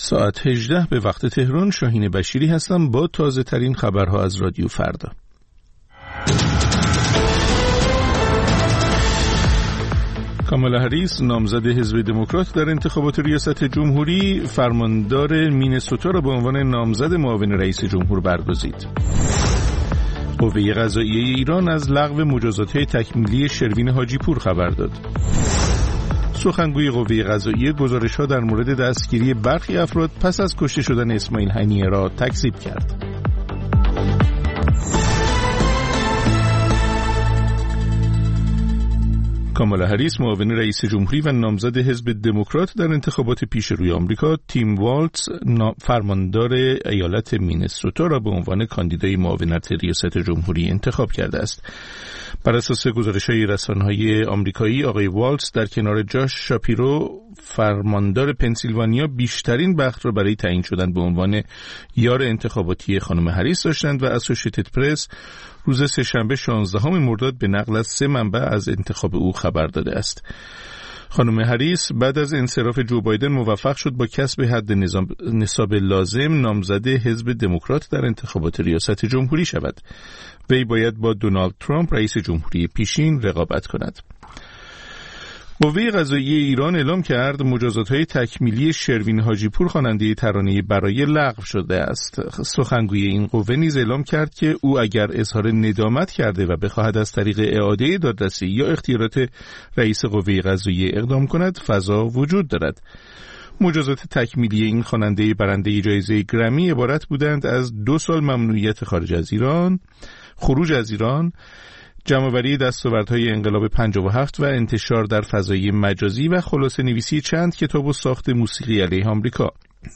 ساعت 18 به وقت تهران. شاهین بشیری هستم با تازه ترین خبرها از رادیو فردا. کامالا هریس نامزد حزب دموکرات در انتخابات ریاست جمهوری فرماندار مینسوتا را به عنوان نامزد معاون رئیس جمهور برگزید. قوه قضاییه ایران از لغو مجازات‌های تکمیلی شروین حاجی پور خبر داد. سخنگوی قوه قضاییه گزارش‌ها در مورد دستگیری برخی افراد پس از کشته شدن اسماعیل هنیه را تکذیب کرد. کامالا هریس معاون رئیس جمهوری و نامزد حزب دموکرات در انتخابات پیش روی آمریکا، تیم والتز فرماندار ایالت مینسوتا را به عنوان کاندیدای معاونت ریاست جمهوری انتخاب کرده است. بر اساس گزارش‌های رسانه‌های آمریکایی، آقای والتز در کنار جاش شاپیرو فرماندار پنسیلوانیا بیشترین بخت را برای تعیین شدن به عنوان یار انتخاباتی خانم هریس داشتند و اسوسییتد پرس روز سه‌شنبه 16 مرداد به نقل از 3 منبع از انتخاب او خبر داده است. خانم هریس بعد از انصراف جو بایدن موفق شد با کسب حد نصاب لازم نامزد حزب دموکرات در انتخابات ریاست جمهوری شود. وی باید با دونالد ترامپ رئیس جمهوری پیشین رقابت کند. قوه قضاییه ایران اعلام کرد مجازات‌های تکمیلی شروین حاجی پور خواننده ترانه برای لغو شده است. سخنگوی این قوه نیز اعلام کرد که او اگر اظهار ندامت کرده و بخواهد از طریق اعاده دادرسی یا اختیارات رئیس قوه قضاییه اقدام کند، فضا وجود دارد. مجازات تکمیلی این خواننده برنده جایزه گرمی عبارت بودند از 2 سال ممنوعیت خروج از ایران، جمع‌آوری دستاوردهای انقلاب 57 و انتشار در فضای مجازی و خلاصه نویسی چند کتاب و ساخت موسیقی علیه آمریکا.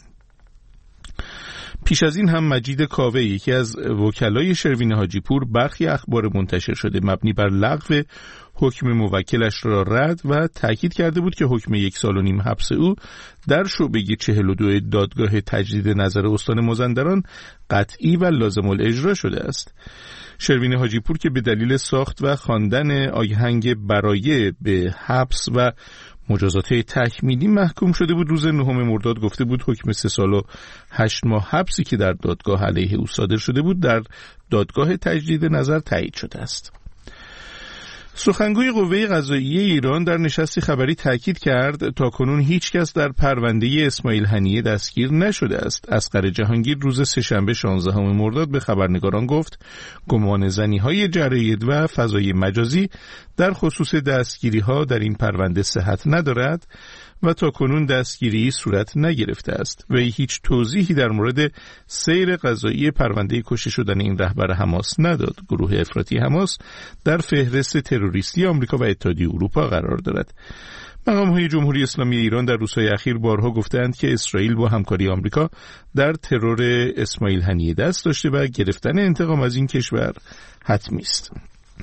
پیش از این هم مجید کاوه، یکی از وکلای شروین حاجی پور، برخی اخبار منتشر شده مبنی بر لغو حکم موکلش را رد و تاکید کرده بود که حکم 1.5 سال حبس او در شعبه 42 دادگاه تجدید نظر استان مازندران قطعی و لازم الاجرا شده است. شروین حاجی پور که به دلیل ساخت و خواندن آهنگ برایه به حبس و مجازات تکمیلی محکوم شده بود، روز 9 مرداد گفته بود حکم 3 سال و 8 ماه حبسی که در دادگاه علیه او صادر شده بود در دادگاه تجدید نظر تایید شده است. سخنگوی قوه قضاییه ایران در نشستی خبری تاکید کرد تاکنون هیچ کس در پرونده اسماعیل هنیه دستگیر نشده است. اصغر جهانگیر روز سه‌شنبه 16 مرداد به خبرنگاران گفت گمان زنی‌های جراید و فضای مجازی در خصوص دستگیری‌ها در این پرونده صحت ندارد و تاکنون دستگیری صورت نگرفته است و هیچ توضیحی در مورد سیر قضایی پرونده کشته شدن این رهبر حماس نداد. گروه افراطی حماس در فهرست تروریستی آمریکا و اتحادیه اروپا قرار دارد. مقام‌های جمهوری اسلامی ایران در روزهای اخیر بارها گفتند که اسرائیل با همکاری آمریکا در ترور اسماعیل هنیه دست داشته و گرفتن انتقام از این کشور حتمی است.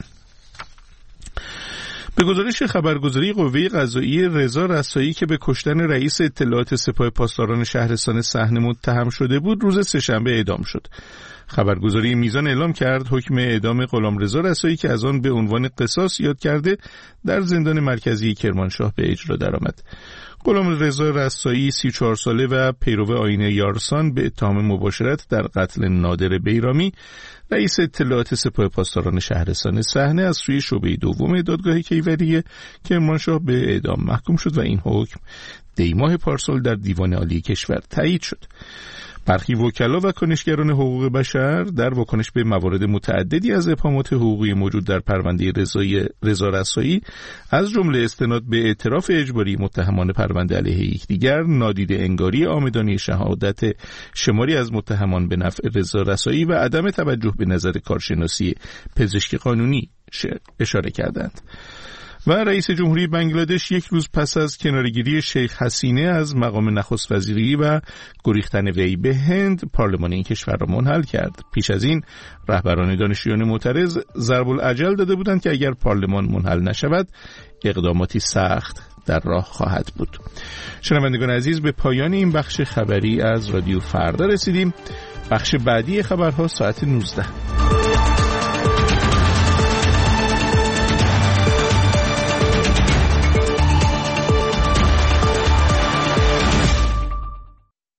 به گزارش خبرگزاری قوه قضاییه، رضا رسایی که به کشتن رئیس اطلاعات سپاه پاسداران شهرستان صحن متهم شده بود، روز سه‌شنبه اعدام شد. خبرگزاری میزان اعلام کرد حکم اعدام غلامرضا رسایی که از آن به عنوان قصاص یاد کرده در زندان مرکزی کرمانشاه به اجرا درآمد. غلامرضا رسایی 34 ساله و پیرو آیین یارسان به اتهام مباشرت در قتل نادر بیرامی رئیس اطلاعات سپاه پاسداران شهرستان صحن از سوی شعبه دوم دادگاه کیفری کرمانشاه به اعدام محکوم شد و این حکم دیماه پارسال در دیوان عالی کشور تایید شد. برخی وکلا و کنشگران حقوق بشر در واکنش به موارد متعددی از ابهامات حقوقی موجود در پرونده رضا رسایی از جمله استناد به اعتراف اجباری متهمان پرونده علیه یکدیگر، نادیده انگاری عامدانه شهادت شماری از متهمان به نفع رضا رسایی و عدم توجه به نظر کارشناسی پزشک قانونی اشاره کردند. و رئیس جمهوری بنگلادش یک روز پس از کنارگیری شیخ حسینه از مقام نخست وزیری و گریختن وی به هند، پارلمان این کشور را منحل کرد. پیش از این رهبران دانشجویان معترض ضرب الاجل داده بودند که اگر پارلمان منحل نشود اقداماتی سخت در راه خواهد بود. شنوندگان عزیز، به پایان این بخش خبری از رادیو فردا رسیدیم. بخش بعدی خبرها ساعت 19.